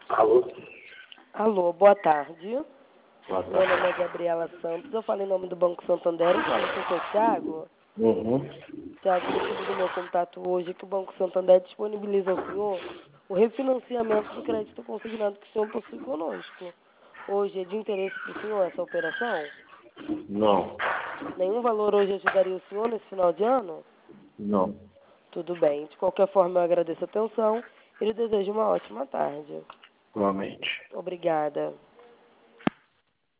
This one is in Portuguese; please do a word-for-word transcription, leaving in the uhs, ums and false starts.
Alô? Alô, boa tarde. Boa Meu nome é tarde. Gabriela Santos, eu falo em nome do Banco Santander, eu falo com o seu Thiago. Uhum. Thiago, o motivo do meu contato hoje é que o Banco Santander disponibiliza ao senhor o refinanciamento do crédito consignado que o senhor possui conosco. Hoje é de interesse para o senhor essa operação? Não. Nenhum valor hoje ajudaria o senhor nesse final de ano? Não. Tudo bem. De qualquer forma, eu agradeço a atenção e lhe desejo uma ótima tarde. Igualmente. Obrigada.